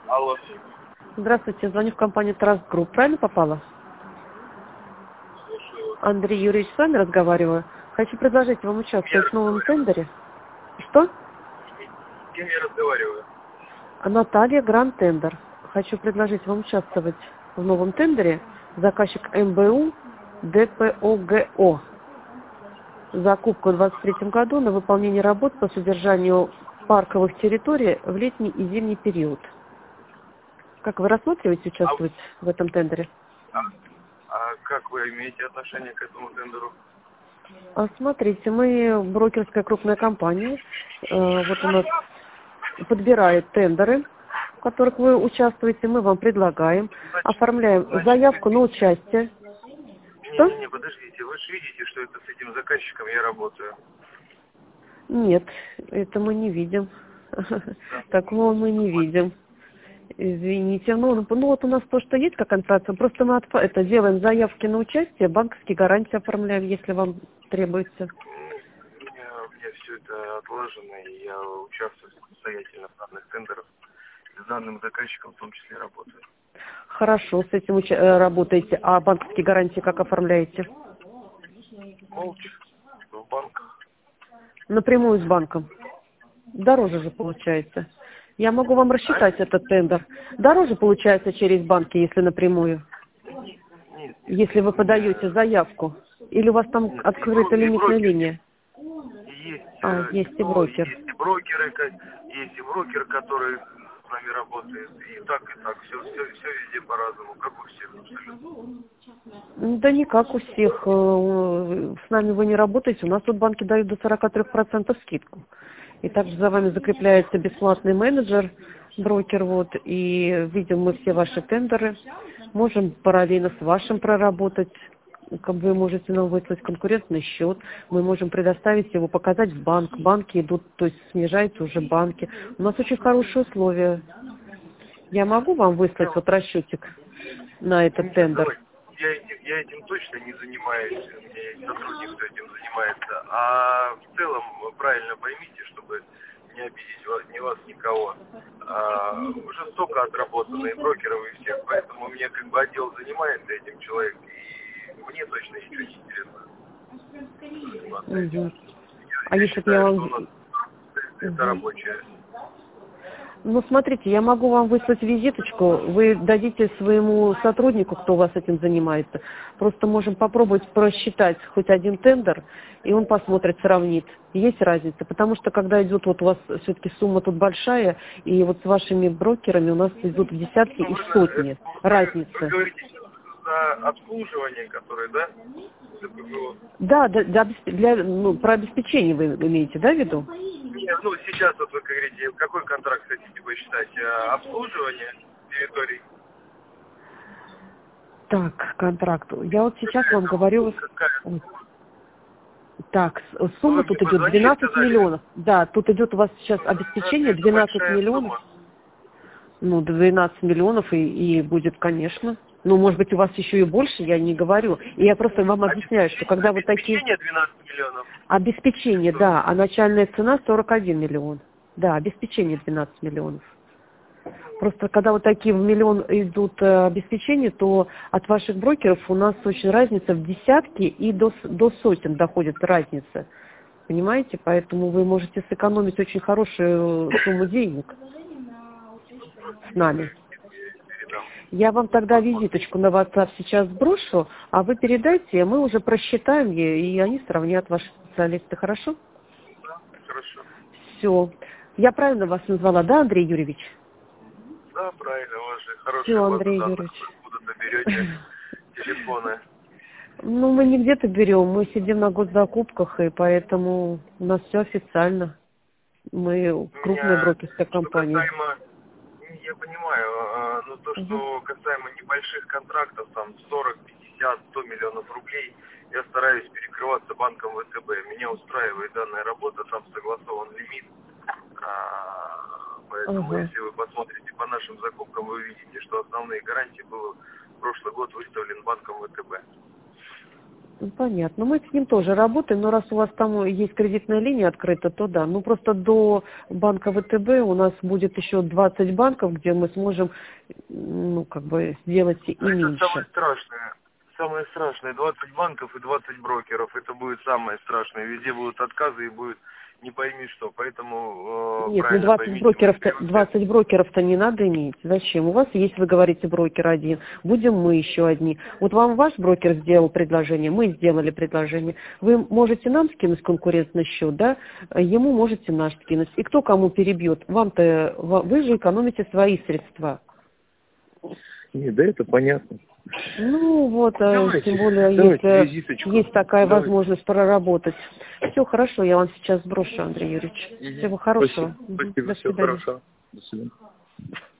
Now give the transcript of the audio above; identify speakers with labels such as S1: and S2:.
S1: Алло.
S2: Здравствуйте, звоню в компанию Trust Group. Правильно попала?
S1: Слушаю вас.
S2: Андрей Юрьевич, с вами разговариваю. Хочу предложить вам
S1: С кем я
S2: участвовать в новом
S1: разговариваю?
S2: тендере. Что?
S1: С кем я разговариваю?
S2: Наталья Гранд Тендер. Хочу предложить вам участвовать в новом тендере. Заказчик МБУ ДПОГО. Закупка в 2023 году на выполнение работ по содержанию парковых территорий в летний и зимний период. Как вы рассматриваете
S1: А,
S2: участвовать в этом тендере?
S1: а, а как вы имеете отношение к этому тендеру?
S2: Смотрите, мы брокерская крупная компания. Вот у нас подбирает тендеры, в которых вы участвуете, мы вам предлагаем, оформляем заявку на участие. Что?
S1: Не, подождите, вы же видите, что это с этим заказчиком я работаю.
S2: Нет, это мы не видим.
S1: Да.
S2: Такого мы не видим. Извините, ну вот у нас то, что есть как информация, просто мы это делаем заявки на участие, банковские гарантии оформляем, если вам требуется.
S1: У меня все это отлажено, и я участвую самостоятельно в данных тендерах. С данным заказчиком в том числе работаю.
S2: Хорошо, с этим работаете, а банковские гарантии как оформляете?
S1: Молча, в банках.
S2: Напрямую с банком. Дороже же получается. Я могу вам
S1: А?
S2: рассчитать этот тендер. Дороже получается через банки, если напрямую.
S1: Нет,
S2: Если вы
S1: у меня
S2: подаете заявку. Или у вас там
S1: нет,
S2: открыта
S1: и
S2: лимитная
S1: брокер
S2: линия?
S1: есть,
S2: Есть и
S1: но
S2: брокер.
S1: есть и брокеры, есть и брокер, который с нами работает. И так, все везде по-разному, как у всех абсолютно.
S2: Да не как у всех. С нами вы не работаете. У нас тут банки дают до 43% скидку. И также за вами закрепляется бесплатный менеджер, брокер, вот, и видим мы все ваши тендеры. Можем параллельно с вашим проработать, как вы можете нам выслать конкурентный счет, мы можем предоставить его, показать в банк. Банки идут, то есть снижаются уже банки. У нас очень хорошие условия. Я могу вам выслать вот расчетик на этот
S1: Нет,
S2: тендер?
S1: давай. Я этим точно не занимаюсь, у меня есть сотрудник, кто этим занимается. А в целом, вы правильно поймите, чтобы не обидеть вас, ни вас, никого. Уже столько отработано и брокеров, и всех, поэтому у меня как бы отдел занимается этим человек, и мне точно ничего не интересно заниматься этим.
S2: Мгм. А
S1: Я
S2: если бы я
S1: считаю, что у
S2: вам...
S1: нас это
S2: Мгм.
S1: рабочее.
S2: Ну, смотрите, я могу вам выслать визиточку, вы дадите своему сотруднику, кто у вас этим занимается. Просто можем попробовать просчитать хоть один тендер, и он посмотрит, сравнит. Есть разница, потому что когда идет, вот у вас все-таки сумма тут большая, и вот с вашими брокерами у нас идут десятки
S1: Ну,
S2: и сотни
S1: вы
S2: разницы.
S1: говорите за обслуживание, которое, да? ДПГО.
S2: Да, про обеспечение вы имеете, да, в виду?
S1: Нет, ну сейчас вот вы говорите, какой контракт хотите посчитать? Обслуживание территорий?
S2: Так, контракт. Я вот сейчас
S1: Какая
S2: вам говорю,
S1: какая?
S2: ой, так,
S1: Ну,
S2: сумма
S1: вы мне
S2: тут идет
S1: позвонили,
S2: 12
S1: сказали,
S2: миллионов. Да, тут идет у вас сейчас
S1: разве
S2: обеспечение
S1: это
S2: 12
S1: большая
S2: миллионов.
S1: сумма?
S2: Ну, 12 миллионов и будет, конечно. Ну, может быть, у вас еще и больше, я не говорю. И я просто вам объясняю, что когда вот такие...
S1: Обеспечение 12 миллионов? Или
S2: Обеспечение,
S1: что?
S2: да, а начальная цена 41 миллион. Да, обеспечение 12 миллионов. Просто когда вот такие в миллион идут обеспечения, то от ваших брокеров у нас очень разница в десятки и до сотен доходит разница. Понимаете? Поэтому вы можете сэкономить очень хорошую сумму денег с нами.
S1: Передам.
S2: Я вам тогда визиточку на WhatsApp сейчас сброшу, а вы передайте, мы уже просчитаем ее, и они сравнят ваши специалисты. Хорошо?
S1: Да, хорошо.
S2: Все. Я правильно вас назвала, да, Андрей Юрьевич?
S1: Да, правильно, у вас же
S2: Все,
S1: хорошая база
S2: Андрей
S1: данных,
S2: Юрьевич.
S1: вы откуда-то берете телефоны.
S2: Ну, мы не где-то берем, мы сидим на госзакупках, и поэтому у нас все официально. Мы
S1: У
S2: крупная
S1: меня,
S2: брокерская
S1: что
S2: компания.
S1: касаемо, я понимаю, но то,
S2: Угу.
S1: что касаемо небольших контрактов, там 40, 50, 100 миллионов рублей, я стараюсь перекрываться банком ВТБ. Меня устраивает данная работа, там согласован лимит. Поэтому,
S2: Ага.
S1: если вы посмотрите по нашим закупкам, вы увидите, что основные гарантии был прошлый год выставлен банком ВТБ.
S2: Ну, понятно. Мы с ним тоже работаем, но раз у вас там есть кредитная линия открыта, то да. Ну, просто до банка ВТБ у нас будет еще 20 банков, где мы сможем, ну, как бы, сделать и
S1: Это
S2: меньше.
S1: самое страшное. Самое страшное. 20 банков и 20 брокеров. Это будет самое страшное. Везде будут отказы и будет не пойми что. Поэтому
S2: Нет, ну
S1: правильно
S2: 20
S1: поймите.
S2: брокеров-то, 20 брокеров-то не надо иметь. Зачем? У вас есть, вы говорите, брокер один. Будем мы еще одни. Вот вам ваш брокер сделал предложение, мы сделали предложение. Вы можете нам скинуть конкурентный счет, да? Ему можете наш скинуть. И кто кому перебьет? Вам-то, вы же экономите свои средства.
S1: Нет, да это понятно.
S2: Ну вот,
S1: Давайте,
S2: тем более,
S1: давайте
S2: если
S1: визиточку.
S2: есть такая
S1: Давайте.
S2: возможность проработать. Все хорошо, я вам сейчас сброшу, Андрей Юрьевич. Всего хорошего.
S1: Спасибо,
S2: До
S1: всего
S2: свидания.
S1: хорошего. До свидания.